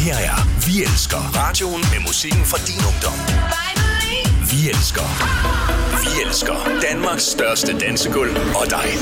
her er Vi elsker radioen med musikken fra din ungdom. Vi elsker Danmarks største dansegulv og dig.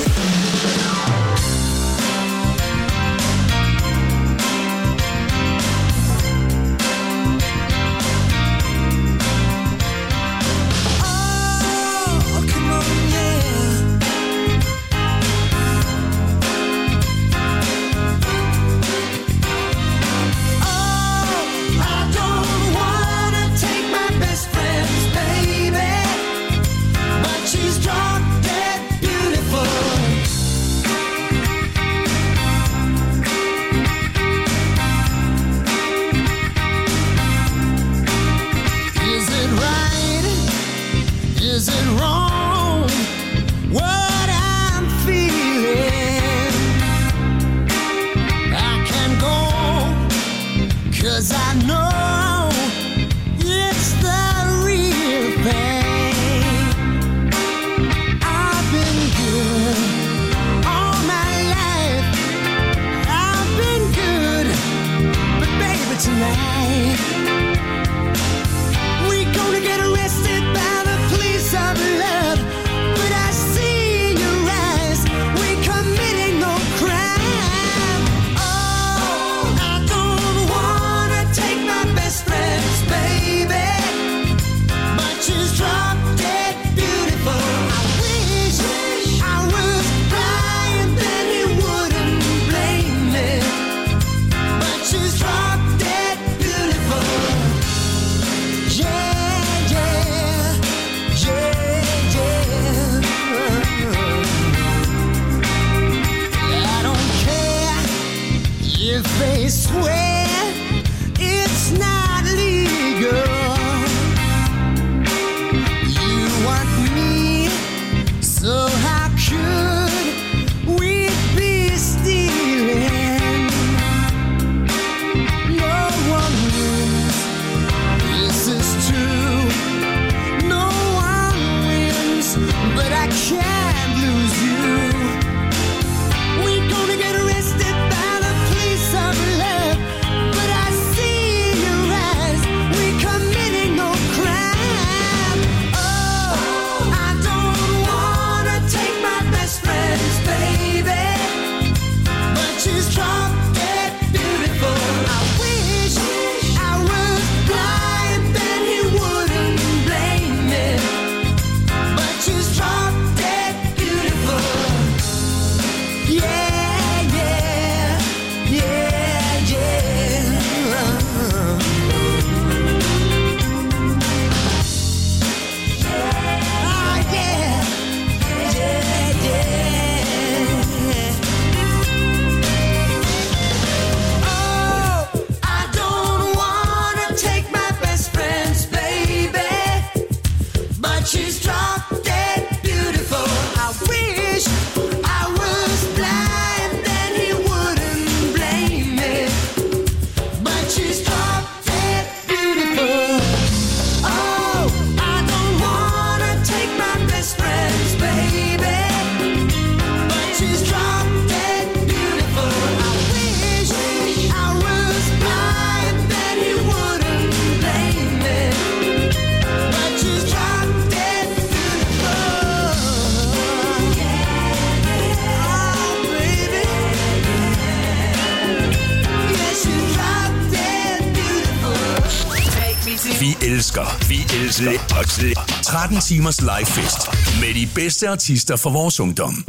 Vi elsker 13 timers live fest med de bedste artister fra vores ungdom.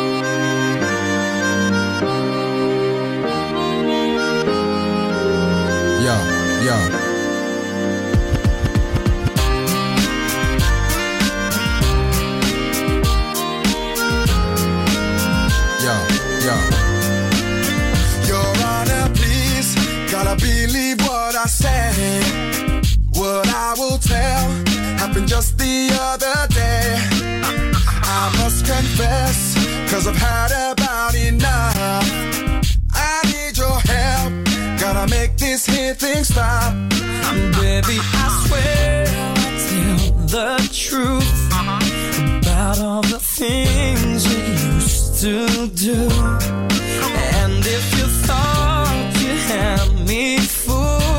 Your Honor, please, gotta believe what I say. What I will tell happened just the other day. I must confess, 'cause I've had about enough. I need your help, gotta make this here thing stop. Baby, I swear I'll tell the truth about all the things we used to do. And if you thought you had me fooled,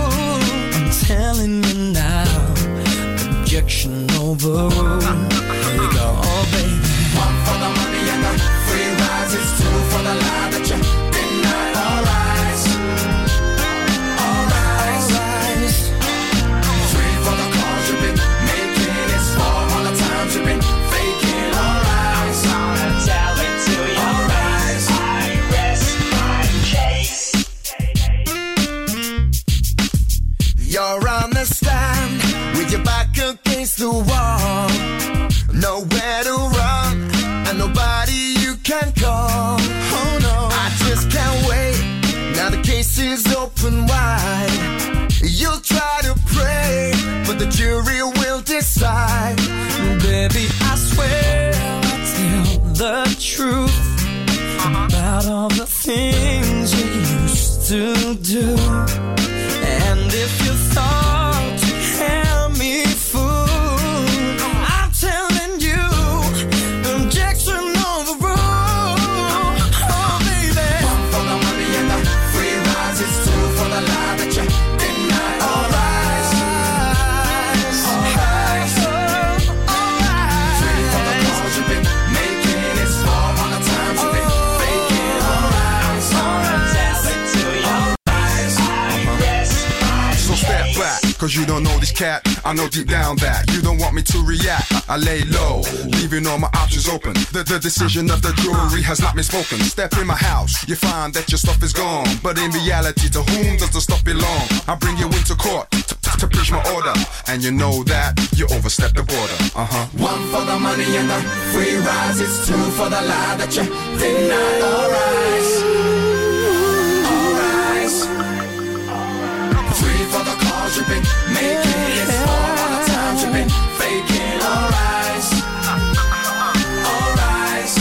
You're on the stand with your back against the wall. Nowhere to run and nobody you can call. Oh no, I just can't wait. Now the case is open wide. You'll try to pray, but the jury will decide. Baby, I swear I'll tell the truth about all the things you used to do. And if you thought you had me fooled, I'm telling you, objection overruled. Oh, baby. One for the money and the free rides, it's two for the lie that you deny. All rise, all rise, all rise. Three for the calls you've been making, it's four on the times you've been faking. All rise, all rise, till you rise. So step back, cause you don't know this cat. I know deep down that you don't want me to react. I lay low, leaving all my options open. The decision of the jury has not been spoken. Step in my house, you find that your stuff is gone. But in reality, to whom does the stuff belong? I bring you into court to preach my order, and you know that you overstepped the border. One for the money and the free rides, it's two for the lie that you deny. All rise, all rise. Three for the calls you've been making, it's four all the times you've been faking. All rise, all rise.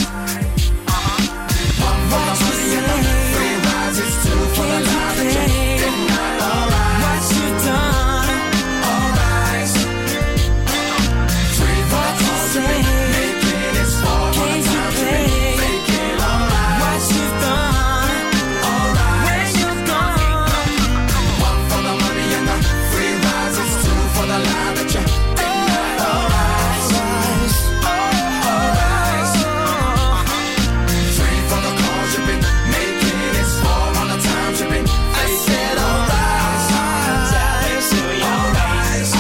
One for the money and the free rides, it's two for the lie that you deny. All rise, what you done? all rise. Three for the calls you've been making, it's four all the times you've been faking. All rise, What you done? all rise. When you're gone? One for the money and the free rides, it's two for the lie that you deny. All rise, all rise. Three for the calls you've been making, it's four all the times you've been faking. All rise, all rise.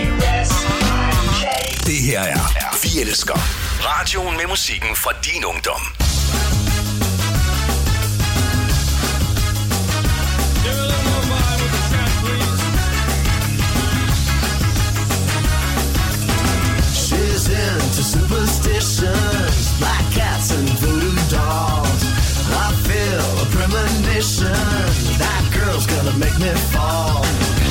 Det her er Vi Elsker. Radioen med musikken fra din ungdom. She's into superstitions, black cats and voodoo dolls. I feel a premonition, that girl's gonna make me fall.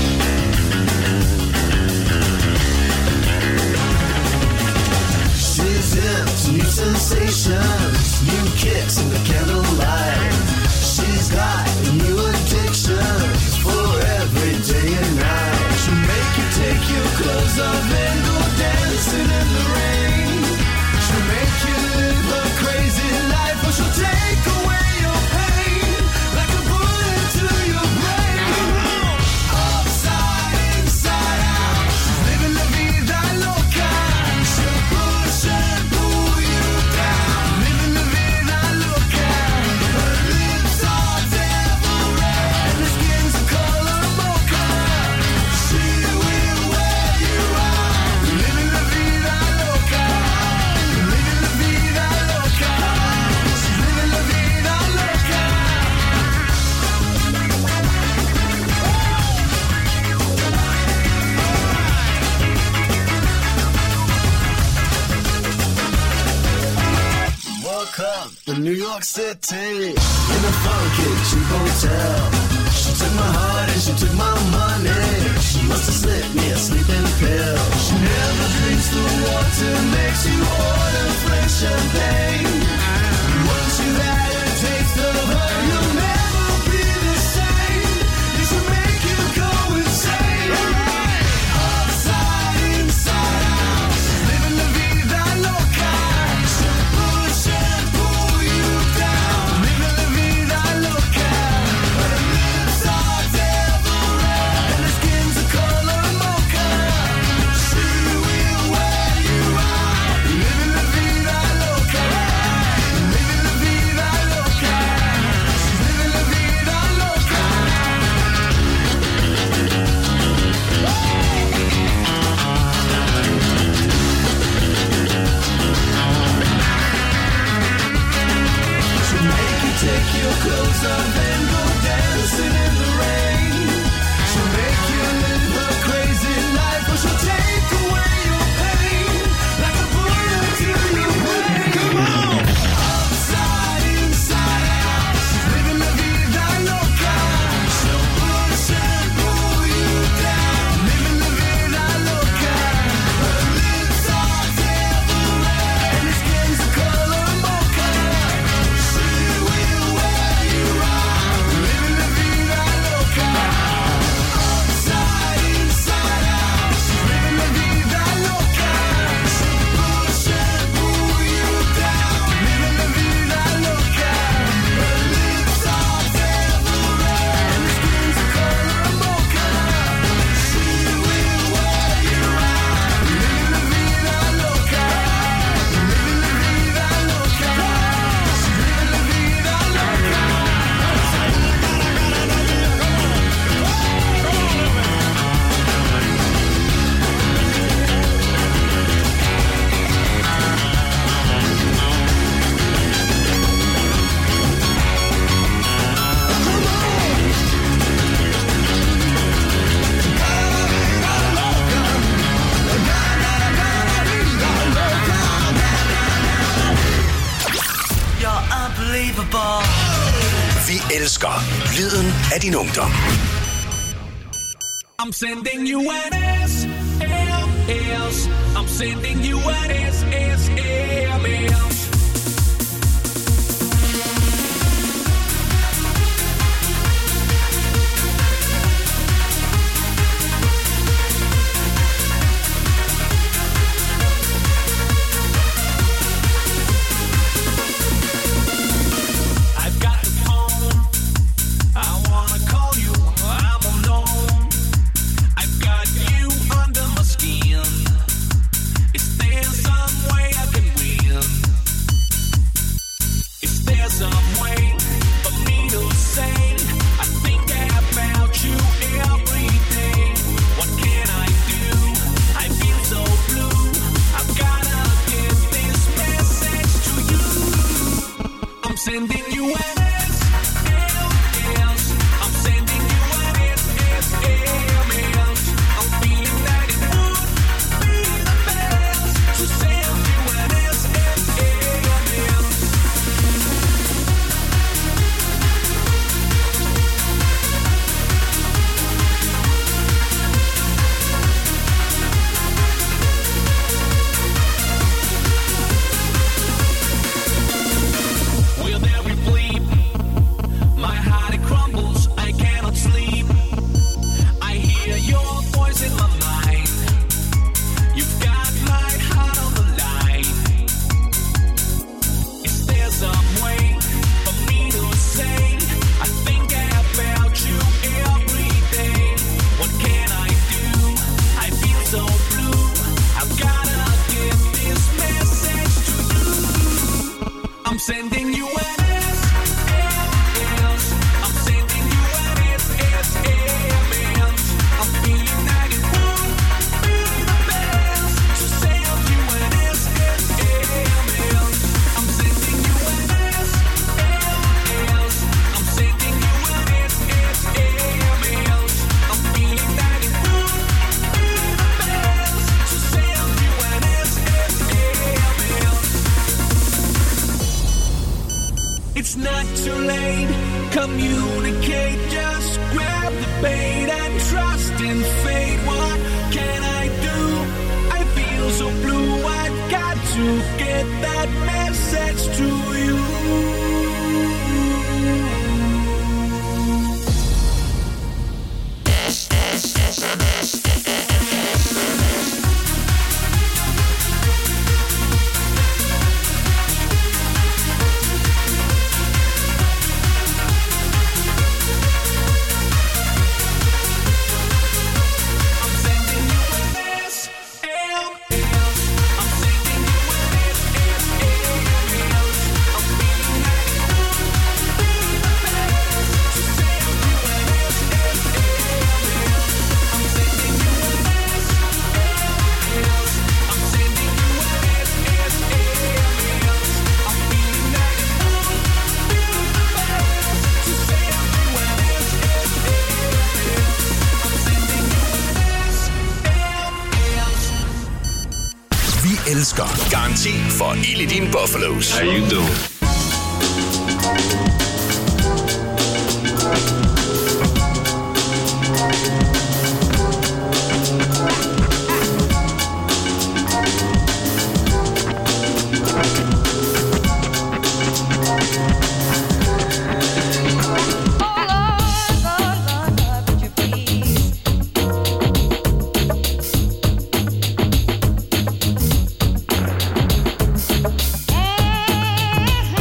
She's into new sensations, new kicks in the candlelight. She's got new addictions for every day and night. She'll make you take your clothes off and go dancing in the rain. She'll make you live a crazy life, but she'll take away your pain like a bullet to your brain. Upside, inside out, she's living la vida loca. She'll push and pull you down, living la vida loca. Her lips are devil red and her skin's the color mocha. She will wear you out, living la vida loca, living la vida loca. She's living la vida loca. Woke up in New York City in a funky cheap hotel. She took my heart and she took my money. She must have slipped me a sleeping pill. She never drinks the water, makes you order French champagne. Once you've had a taste of her, you'll never be the same. It should make you go insane. Upside, inside out, she's living la vida loca. She'll push and pull you down, living la vida loca. Her lips Lyden af din ungdom. I'm sending you an SMS. I'm sending you an SMS. It's not too late, communicate, just grab the bait and trust in fate. What can I do? I feel so blue, I've got to get that message to you. Elsker. Garanti for ild i dine Buffalos. How you doing? Hey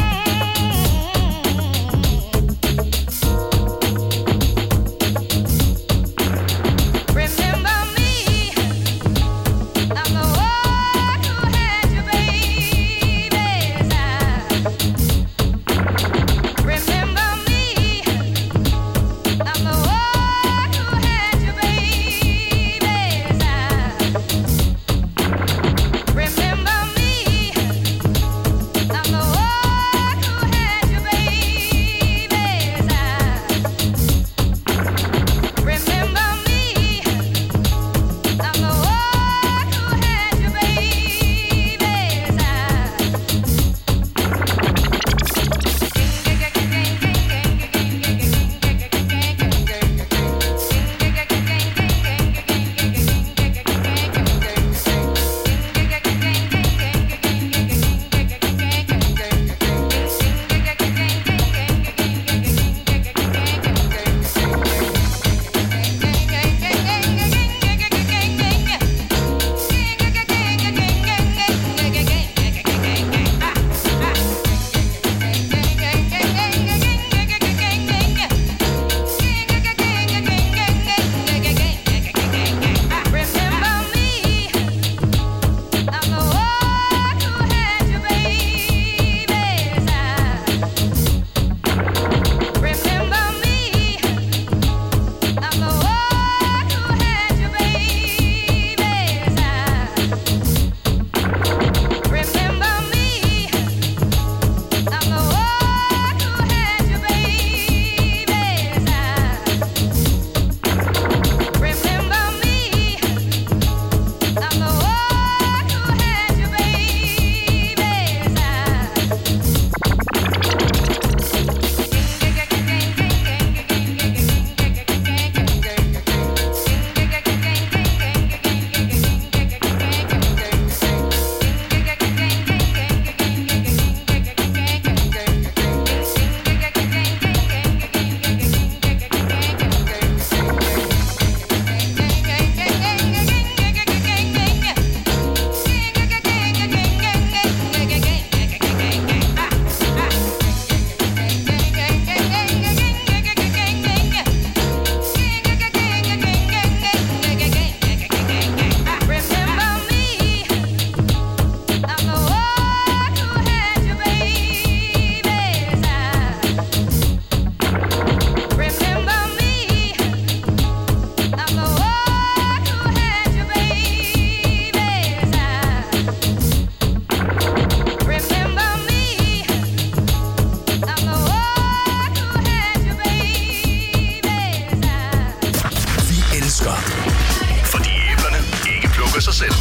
elsker. Fordi æblerne ikke plukker sig selv.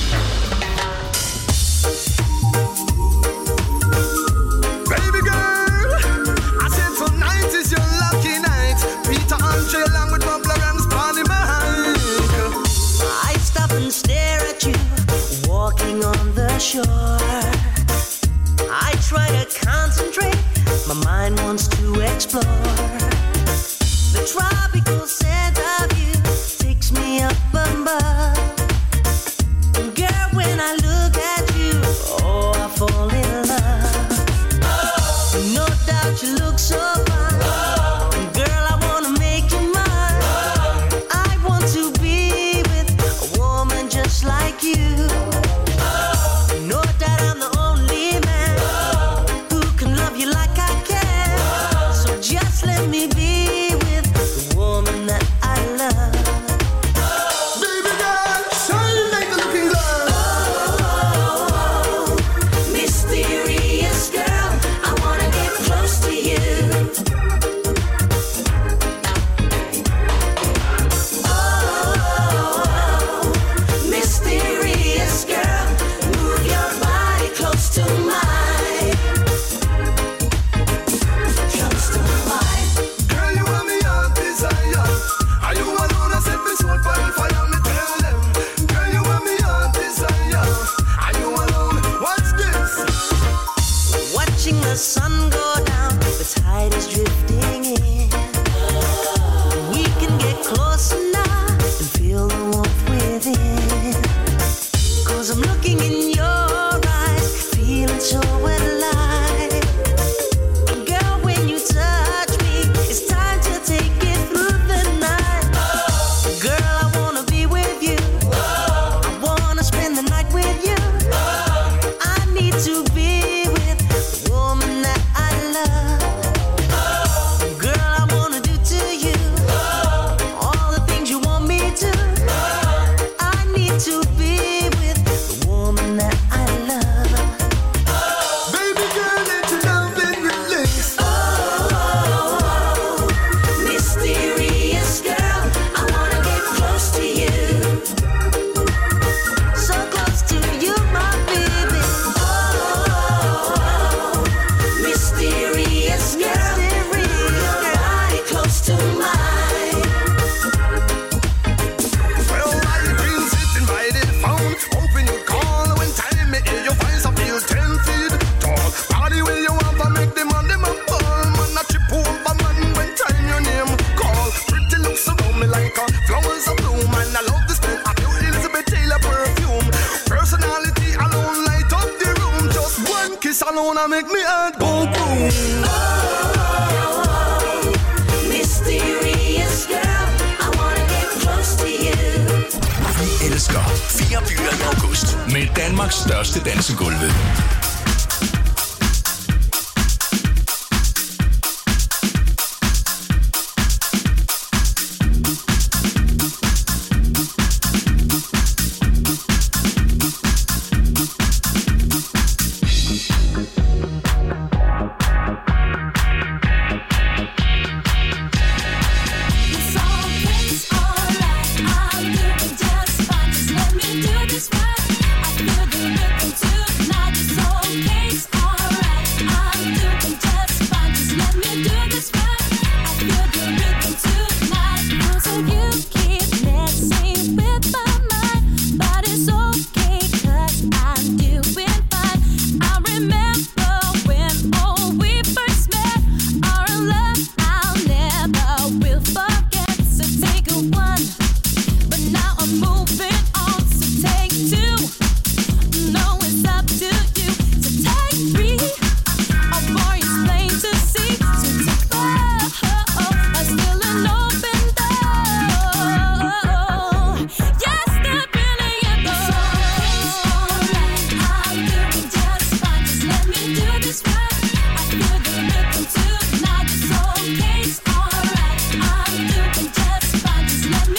Baby girl, I said tonight is your lucky night. Peter Andre along with Bubbler and Sparny Mike. I stop and stare at you, walking on the shore. I try to concentrate, my mind wants to explore. The tropical scent of you takes me up above. Girl, when I look at you, oh, I fall in love. No doubt you look so fine. Girl, I wanna make you mine. I want to be with a woman just like you. No doubt I'm the only man who can love you like I can. So just let me be with the woman that I love. Baby girl, shine like a looking glass. Mysterious girl, I wanna get close to you. Oh, mysterious girl, move your body close to mine. Close to mine. Girl, you are me heart desire. Are you alone? I set me soul for fire. Me tell them. Girl, you are me heart desire. Are you alone? What's this? Watching the sun go down, the tide is drifting in. We can get closer now and feel the warmth within. 'Cause I'm looking in your eyes, feeling so alive. Girl, when you touch me, it's time to take it through the night. Girl, I wanna be with you. I wanna spend the night with you. I need to be with the woman that I love. Girl, I wanna do to you all the things you want me to. I need to be with the woman that I love. Baby girl, let your love and release. Oh, mysterious girl, I wanna get close to you. So close to you, my baby. Oh, mysterious girl, move your body close to mine. Well, I've been sitting by the phone, hoping you call. When time me hear your voice, I feel 10 feet tall. Party where you want to make them on them a ball. Man, I trip over man when time your name call. Pretty looks around me like a flowers of bloom. And I love the smell of your Elizabeth Taylor perfume. Personality alone light up the room. Just one kiss alone, I make me heart go boom. Mysterious girl, I wanna get close to you. Vi elsker 4 byer i august med Danmarks største dansegulve. It's alright, I'll do it just fine. Just let me do this right. I feel the rhythm tonight. It's okay, it's alright, I'll do it just fine. Just let me do this right. I feel the rhythm tonight. So you keep messing with my mind, but it's okay 'cause I'm doing fine. I remember when we first met. Our love I'll never will forget. So take a one, but now I'm moving on. So take two, no, it's up to you. So take three, our boy is plain to see. So take four, I'm still an open door. Yes, step in and you go. It's alright, I'll do it just fine. Just let me do this right. I feel the rhythm tonight. It's okay, it's alright, I'll do it just fine. Just let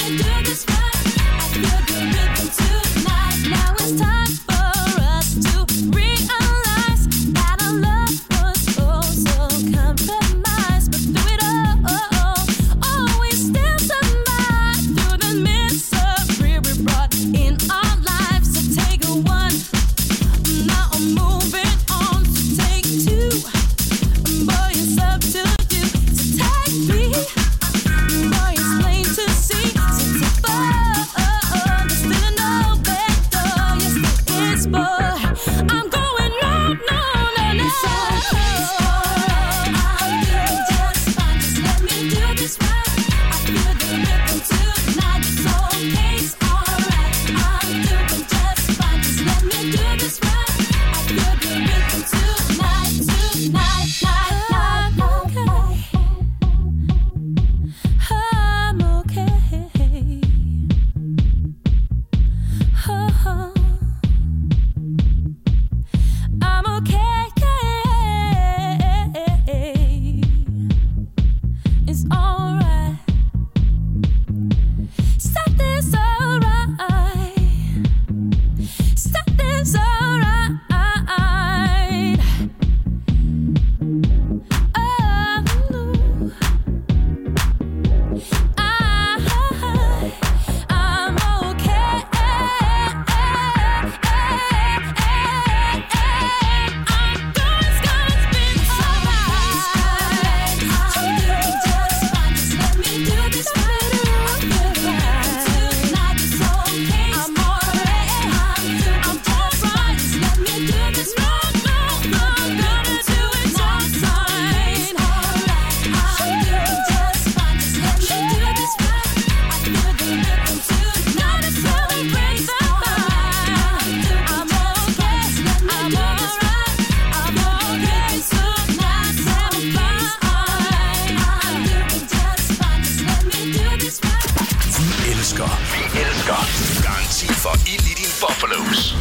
elsker. Garanti for ild i din bobbelos.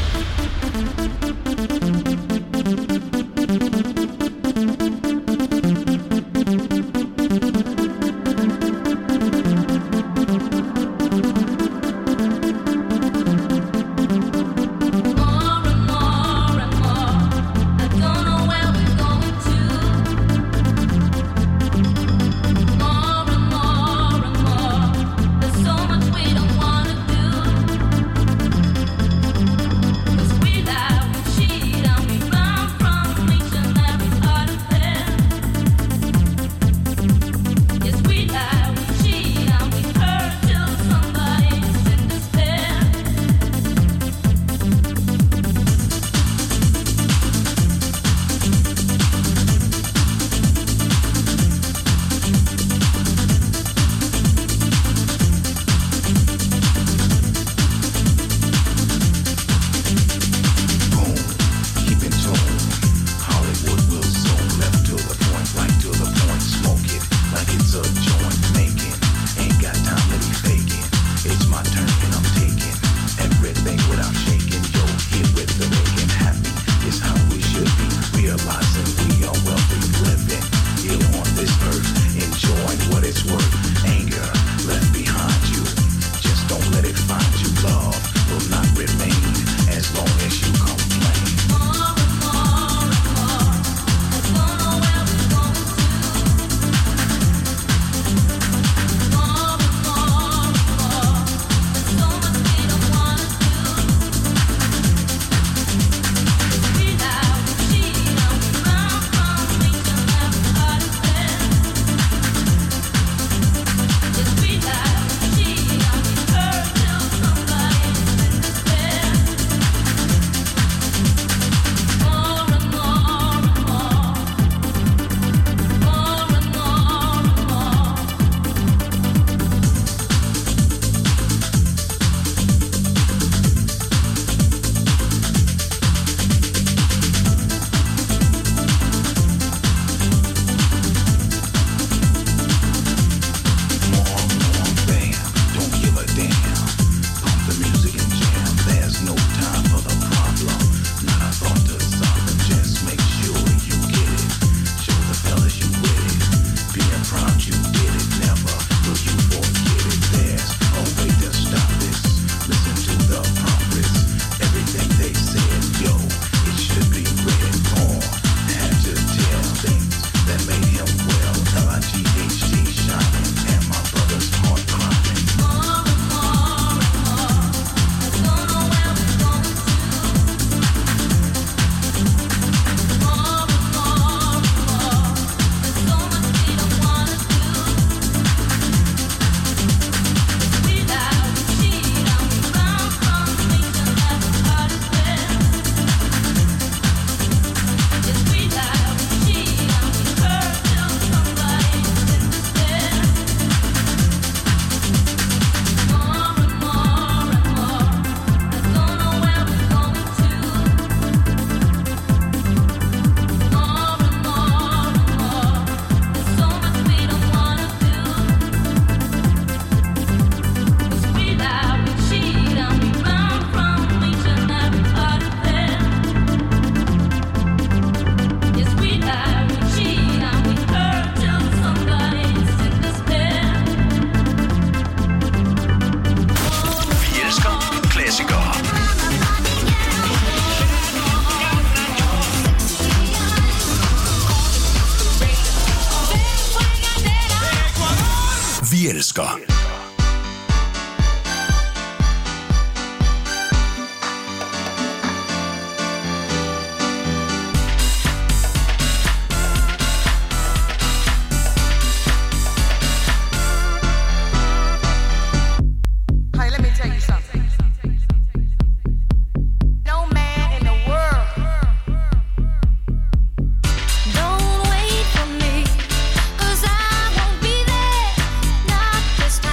Vi elsker. Don't wait for me, 'cause I won't be there. Not this time.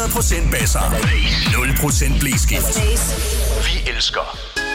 100% basser. 0% blæskift. Vi elsker.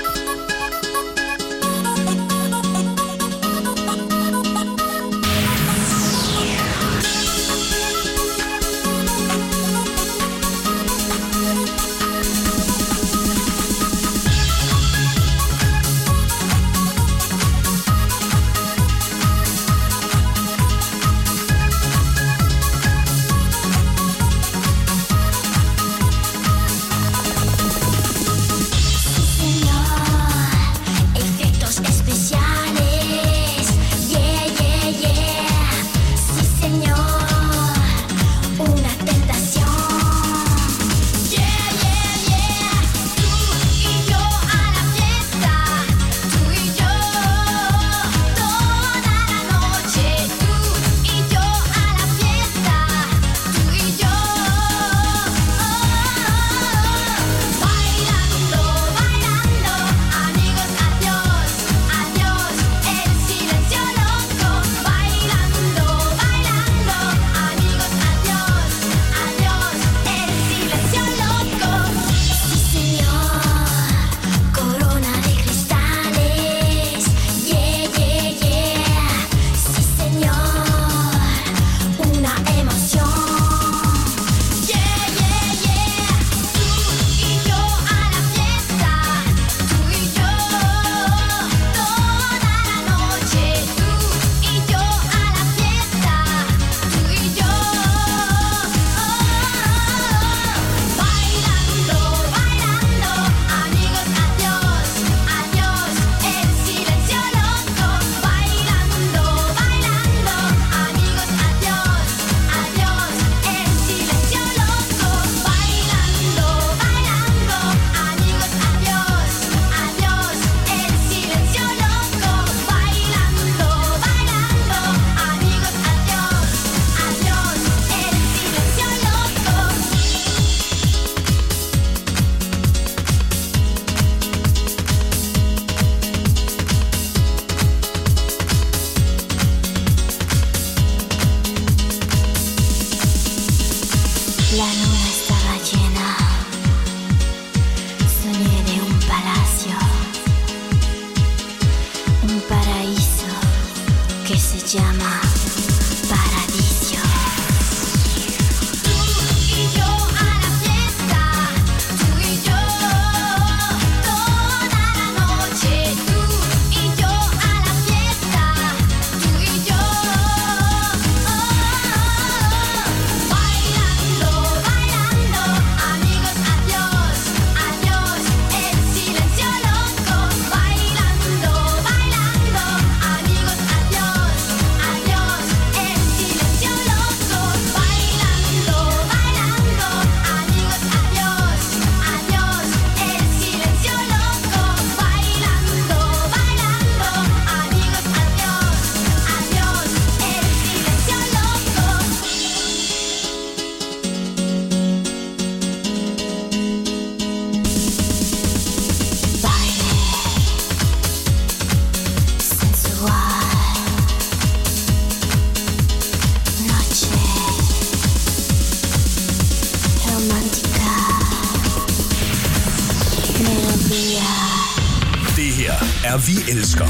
Vi elsker.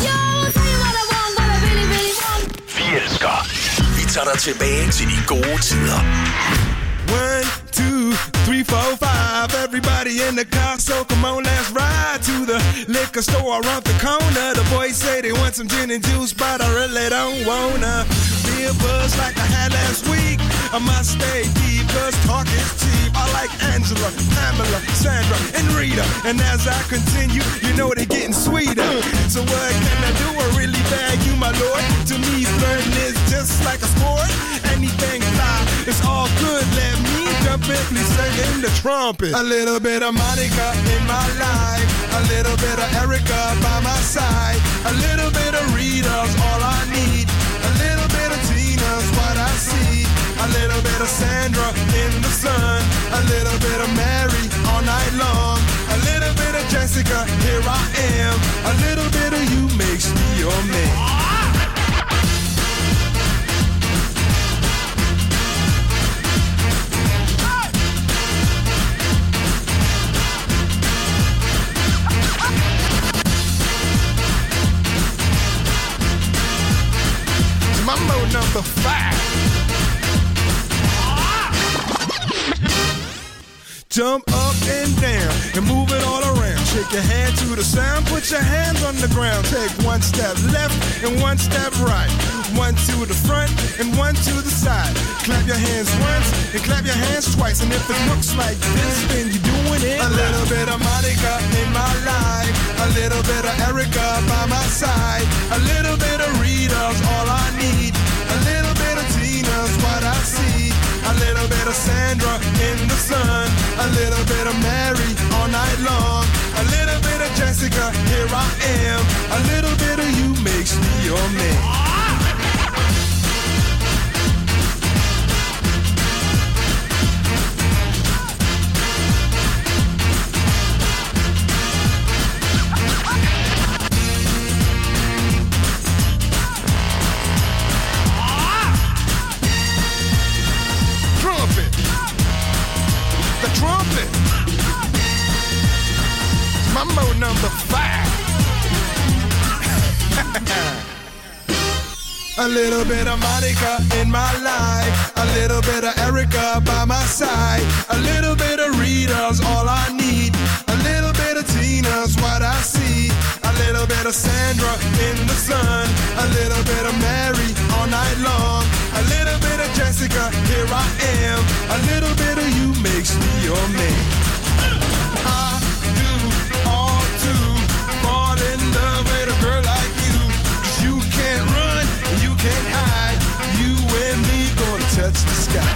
Vi elsker. Vi tager dig tilbage til de gode tider. 1, 2, 3, 4, 5. Everybody in the car, so come on, let's ride to the liquor store around the corner. The boys say they want some gin and juice, but I really don't wanna be a buzz like I had last week. I must stay deep, cause talk is cheap. I like Angela, Pamela, Sandra, and Rita. And as I continue, you know they're getting sweeter. So what can I do? I really bag you, my lord. To me, flirting is just like a sport. Anything fly, it's all good. Let me jump in, please sing in the trumpet. A little bit of Monica in my life. A little bit of Erica by my side. A little bit of Rita's all I need. A little bit of Tina's what I see. A little bit of Sandra in the sun. A little bit of Mary all night long. A little bit of Jessica, here I am. A little bit of you makes me your man. Jump up and down and move it all around. Shake your hand to the sound, put your hands on the ground. Take one step left and one step right. One to the front and one to the side. Clap your hands once and clap your hands twice. And if it looks like this, then you're doing it. A little bit of Monica in my life. A little bit of Erica by my side. A little bit of Rita's all I need. A little bit of Tina's what I see. A little bit of Sandra in the sun. A little bit of Mary all night long. A little bit of Jessica, here I am. A little bit of you makes me your man. Trumpet. Mambo number 5. A little bit of Monica in my life. A little bit of Erica by my side. A little bit of Rita's all I need. A little bit of Tina's what I see. A little bit of Sandra in the sun. A little bit of Mary all night long. A little bit of Jessica, here I am. A little bit of you makes me your man. I do all to fall in love with a girl like you. 'Cause you can't run, you can't hide. You and me gonna touch the sky.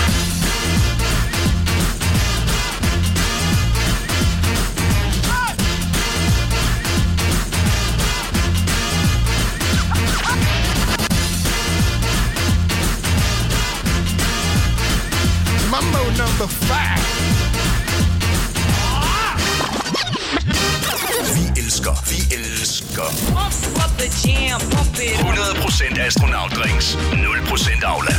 Mambo number 5. Vi elsker. 100% astronautdrinks, 0% Aula.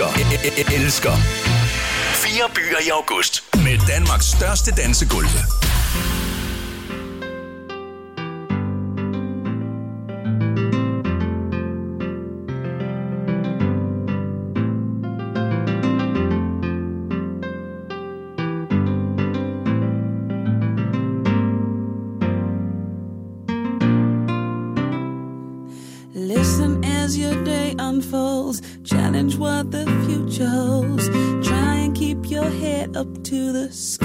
elsker. 4 byer i august med Danmarks største dansegulve. Listen as your day unfolds. Challenge what the future holds. Try and keep your head up to the sky.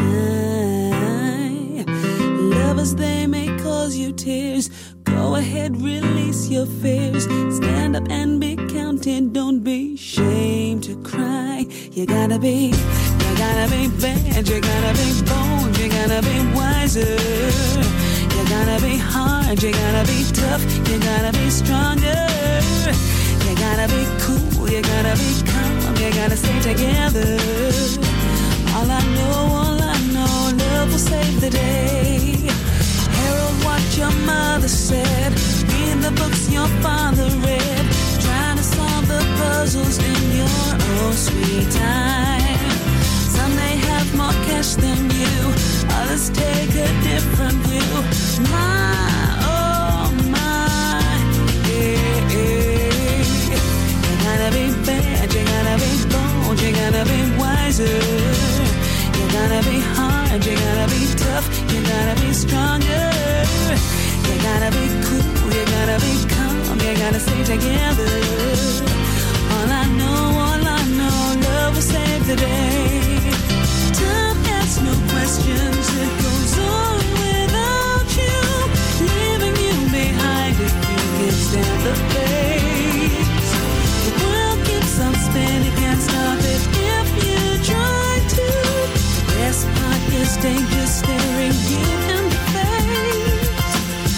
Lovers, they may cause you tears. Go ahead, release your fears. Stand up and be counted. Don't be ashamed to cry. You gotta be bad. You gotta be bold. You gotta be wiser. You gotta be hard, you gotta be tough, you gotta be stronger. You gotta be cool, you gotta be calm, you gotta stay together. All I know, love will save the day. Herald what your mother said, read the books your father read, trying to solve the puzzles in your own sweet time. Some may have more cash than you, others take a different view. My, oh my, yeah, yeah. You gotta be bad, you gotta be bold, you gotta be wiser. You gotta be hard, you gotta be tough, you gotta be stronger. You gotta be cool, you gotta be calm, you gotta stay together. All I know, love will save the day. Time asks no questions, it goes on without you, leaving you behind if you can stand the pace. The world keeps on spinning, can't stop it if you try to. The best part is danger staring you in the face.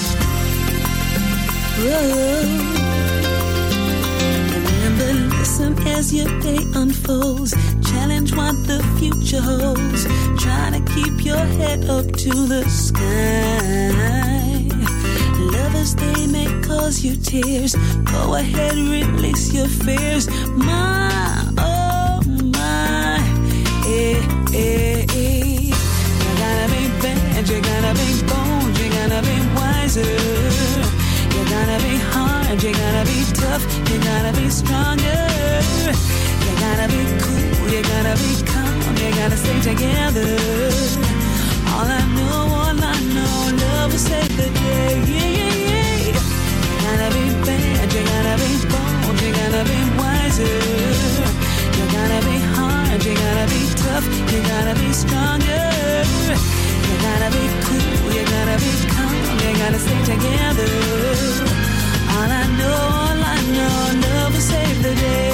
Whoa. Remember, listen as your day unfolds. Challenge what the future holds. Try to keep your head up to the sky. Lovers, they may cause you tears. Go ahead, release your fears. My, oh my, eh, eh, eh. You gotta be bad, you gotta be bold, you gotta be wiser. You gotta be hard, you gotta be tough, you gotta be stronger. You gotta be cool, you gotta be calm, you gotta stay together. All I know, love will save the day. Yeah, yeah, yeah. You gotta be bad, you gotta be bold, you gotta be wiser. You gotta be hard, you gotta be tough, you gotta be stronger. You gotta be cool, you gotta be calm, you gotta stay together. All I know, love will save the day.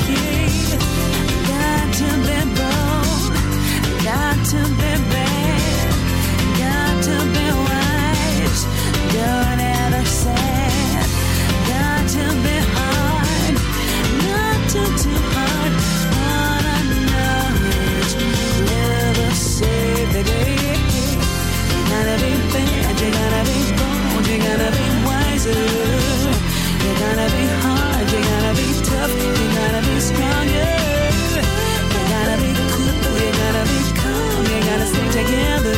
Got to be bold, got to be bad, got to be wise, don't ever sad. Got to be hard, not too hard. All I know is love will save the day. You gotta be bad, you gotta be bold, you gotta be wiser. You gotta be hard, you gotta be tough, you gotta be stronger. You gotta be cool, you gotta be calm, you gotta stay together.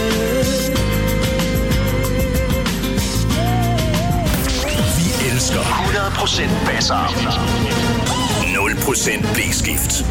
Vi elsker 100% basser. 0% blæskift.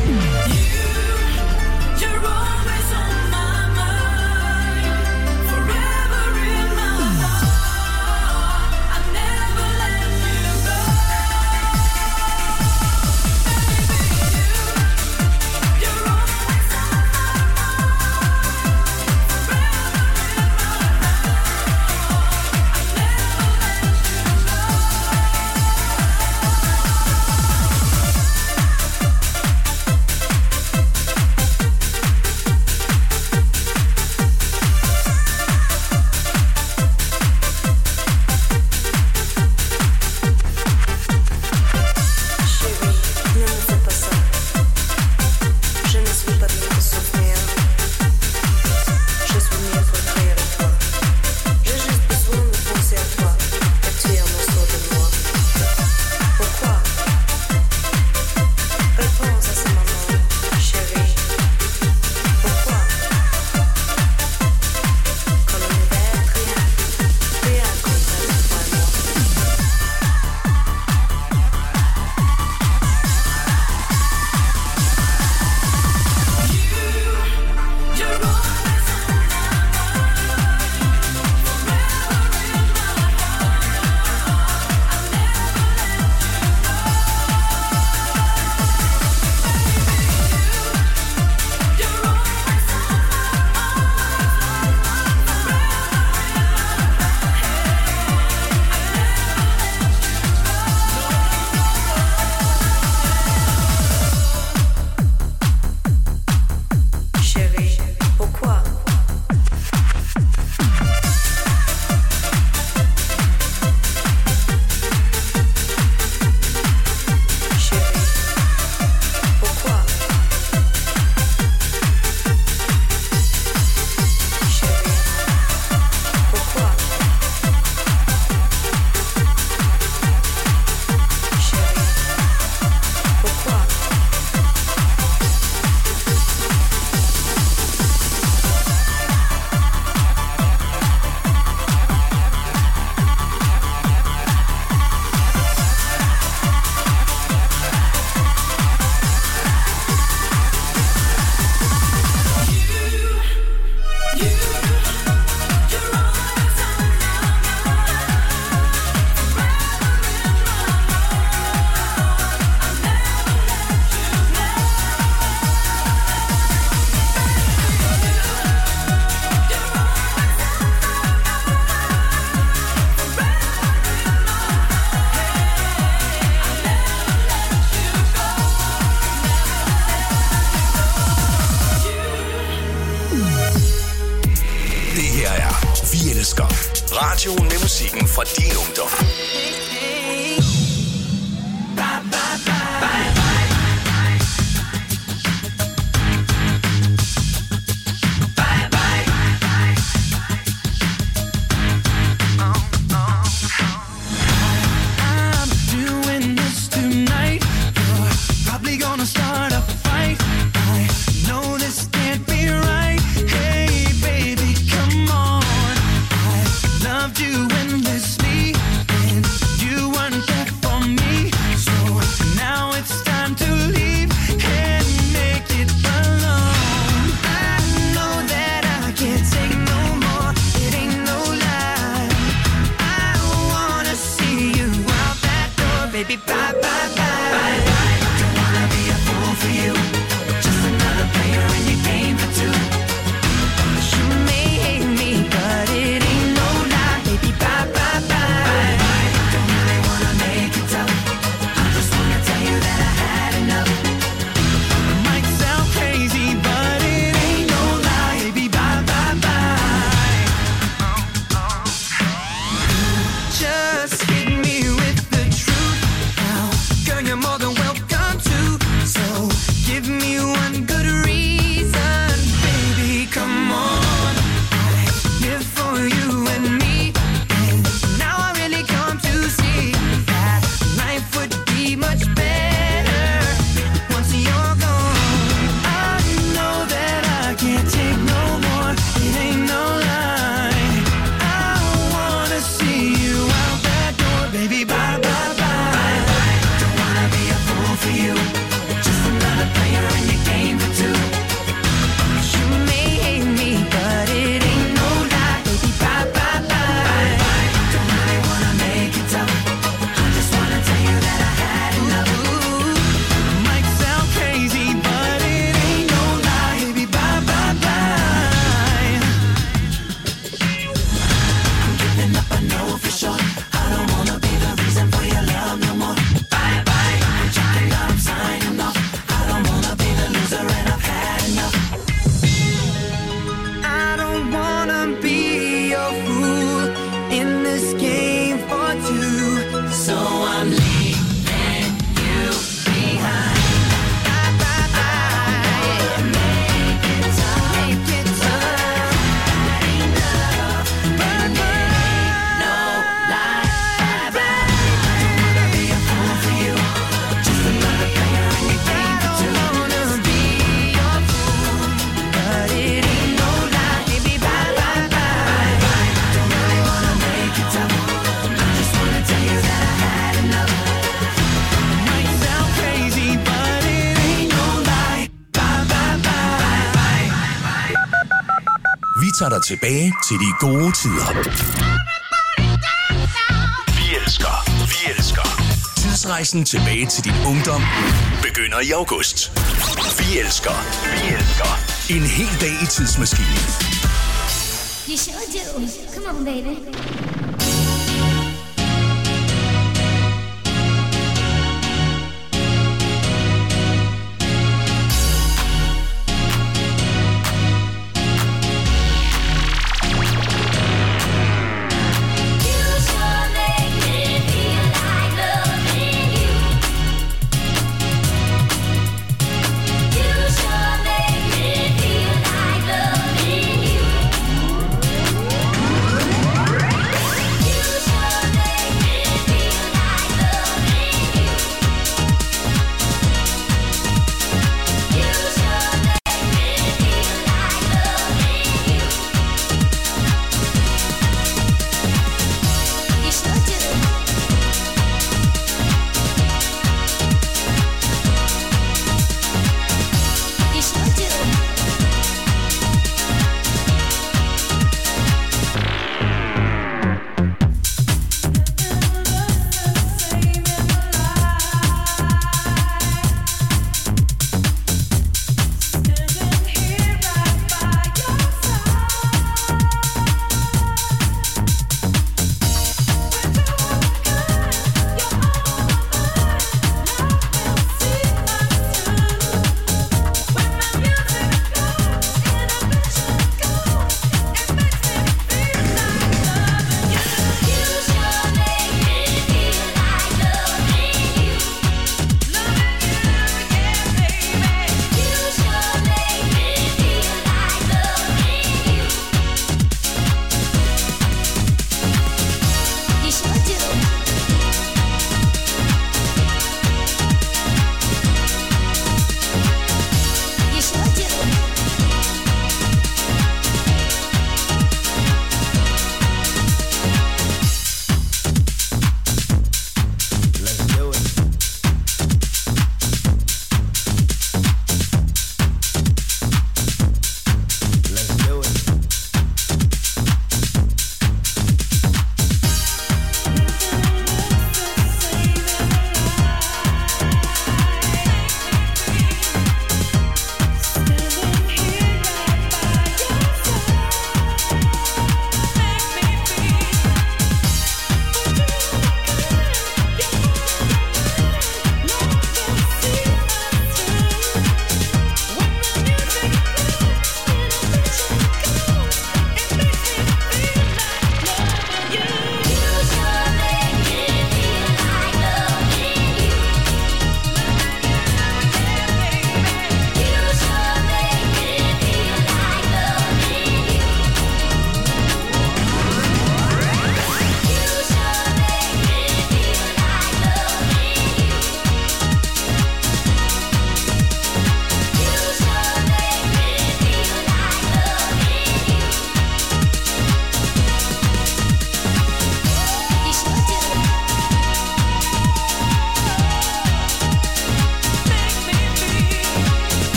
Det her er Vi Elsker. Radioen med musikken fra din ungdom. Tager dig tilbage til de gode tider. Vi elsker. Tidsrejsen tilbage til din ungdom begynder i august. Vi elsker. En hel dag i tidsmaskinen. You sure do. Come on, baby.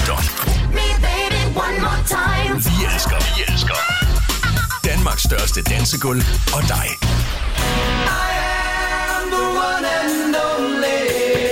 ungdom. Vi elsker Danmarks største dansegulv og dig. I am the one and only.